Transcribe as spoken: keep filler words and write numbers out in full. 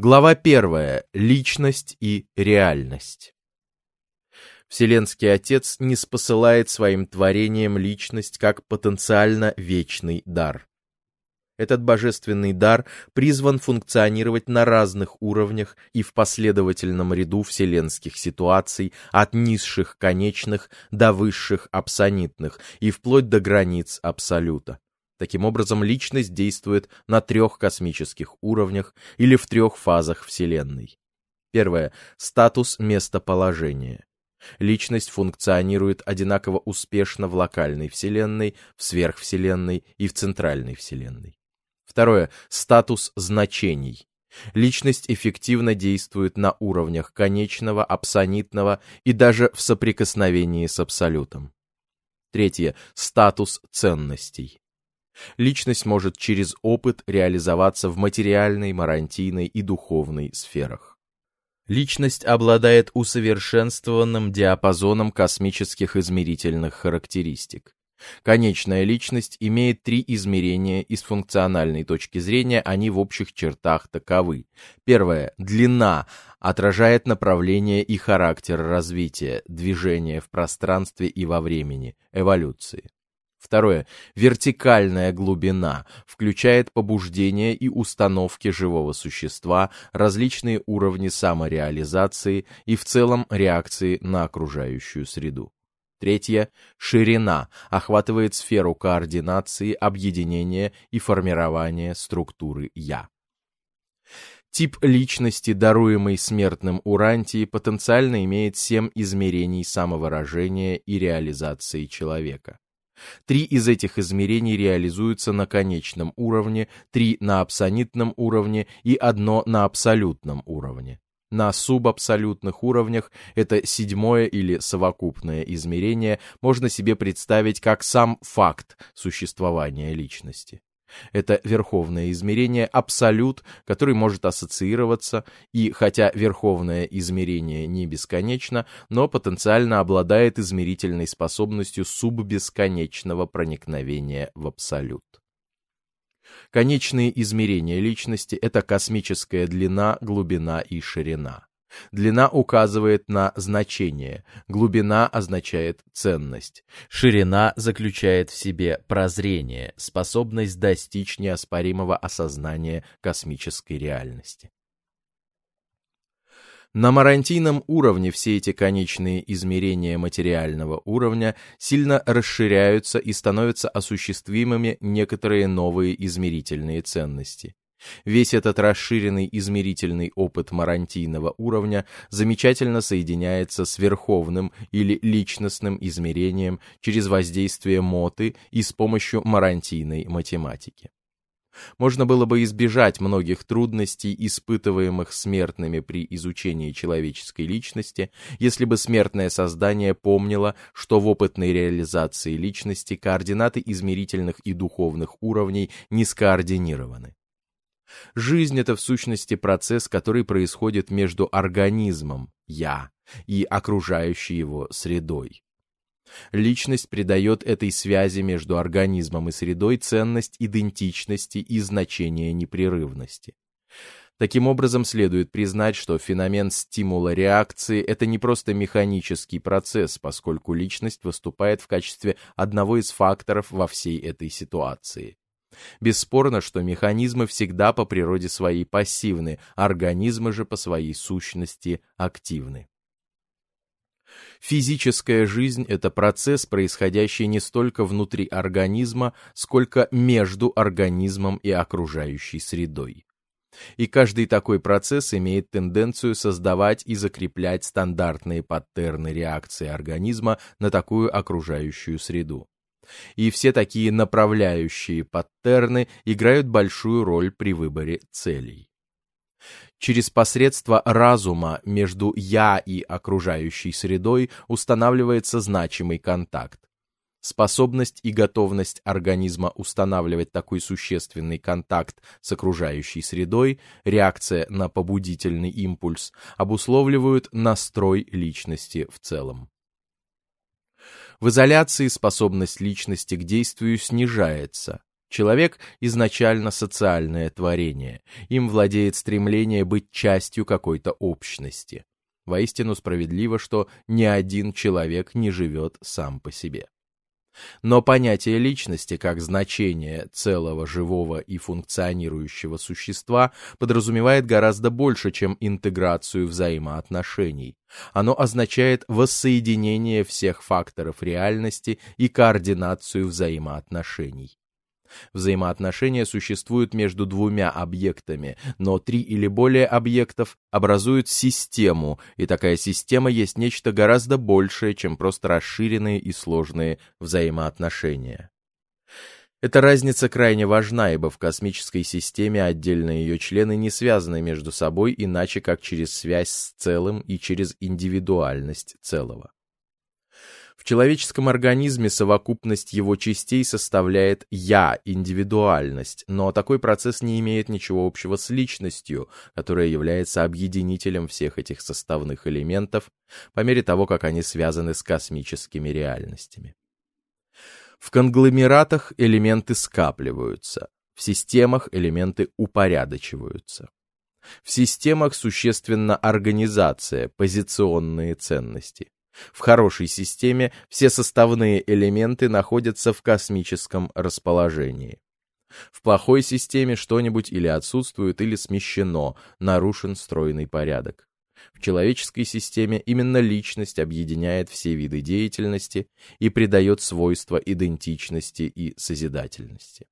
Глава первая. Личность и реальность. Вселенский Отец ниспосылает своим творением личность как потенциально вечный дар. Этот божественный дар призван функционировать на разных уровнях и в последовательном ряду вселенских ситуаций, от низших конечных до высших абсонитных и вплоть до границ абсолюта. Таким образом, личность действует на трех космических уровнях или в трех фазах Вселенной. Первое. Статус местоположения. Личность функционирует одинаково успешно в локальной Вселенной, в сверхвселенной и в центральной Вселенной. Второе. Статус значений. Личность эффективно действует на уровнях конечного, абсонитного и даже в соприкосновении с абсолютом. Третье. Статус ценностей. Личность может через опыт реализоваться в материальной, марантийной и духовной сферах. Личность обладает усовершенствованным диапазоном космических измерительных характеристик. Конечная личность имеет три измерения, и с функциональной точки зрения они в общих чертах таковы. Первое. Длина отражает направление и характер развития, движения в пространстве и во времени, эволюции. Второе. Вертикальная глубина включает побуждения и установки живого существа, различные уровни самореализации и в целом реакции на окружающую среду. Третье. Ширина охватывает сферу координации, объединения и формирования структуры «я». Тип личности, даруемый смертным Урантии, потенциально имеет семь измерений самовыражения и реализации человека. Три из этих измерений реализуются на конечном уровне, три на абсонитном уровне и одно на абсолютном уровне. На субабсолютных уровнях это седьмое или совокупное измерение можно себе представить как сам факт существования личности. Это верховное измерение абсолют, который может ассоциироваться, и хотя верховное измерение не бесконечно, но потенциально обладает измерительной способностью суббесконечного проникновения в абсолют. Конечные измерения личности — это космическая длина, глубина и ширина. Длина указывает на значение, глубина означает ценность, ширина заключает в себе прозрение, способность достичь неоспоримого осознания космической реальности. На марантийном уровне все эти конечные измерения материального уровня сильно расширяются и становятся осуществимыми некоторые новые измерительные ценности. Весь этот расширенный измерительный опыт марантийного уровня замечательно соединяется с верховным или личностным измерением через воздействие моты и с помощью марантийной математики. Можно было бы избежать многих трудностей, испытываемых смертными при изучении человеческой личности, если бы смертное создание помнило, что в опытной реализации личности координаты измерительных и духовных уровней не скоординированы. Жизнь — это в сущности процесс, который происходит между организмом «я» и окружающей его средой. Личность придает этой связи между организмом и средой ценность идентичности и значение непрерывности. Таким образом, следует признать, что феномен стимула-реакции — это не просто механический процесс, поскольку личность выступает в качестве одного из факторов во всей этой ситуации. Бесспорно, что механизмы всегда по природе своей пассивны, организмы же по своей сущности активны. Физическая жизнь — это процесс, происходящий не столько внутри организма, сколько между организмом и окружающей средой. И каждый такой процесс имеет тенденцию создавать и закреплять стандартные паттерны реакции организма на такую окружающую среду. И все такие направляющие паттерны играют большую роль при выборе целей. Через посредство разума между «я» и окружающей средой устанавливается значимый контакт. Способность и готовность организма устанавливать такой существенный контакт с окружающей средой, реакция на побудительный импульс, обусловливают настрой личности в целом. В изоляции способность личности к действию снижается. Человек изначально социальное творение. Им владеет стремление быть частью какой-то общности. Воистину справедливо, что ни один человек не живет сам по себе. Но понятие личности как значение целого живого и функционирующего существа подразумевает гораздо больше, чем интеграцию взаимоотношений. Оно означает воссоединение всех факторов реальности и координацию взаимоотношений. Взаимоотношения существуют между двумя объектами, но три или более объектов образуют систему, и такая система есть нечто гораздо большее, чем просто расширенные и сложные взаимоотношения. Эта разница крайне важна, ибо в космической системе отдельные ее члены не связаны между собой иначе, как через связь с целым и через индивидуальность целого. В человеческом организме совокупность его частей составляет «я», индивидуальность, но такой процесс не имеет ничего общего с личностью, которая является объединителем всех этих составных элементов по мере того, как они связаны с космическими реальностями. В конгломератах элементы скапливаются, в системах элементы упорядочиваются. В системах существенна организация, позиционные ценности. В хорошей системе все составные элементы находятся в космическом расположении. В плохой системе что-нибудь или отсутствует, или смещено, нарушен стройный порядок. В человеческой системе именно личность объединяет все виды деятельности и придает свойства идентичности и созидательности.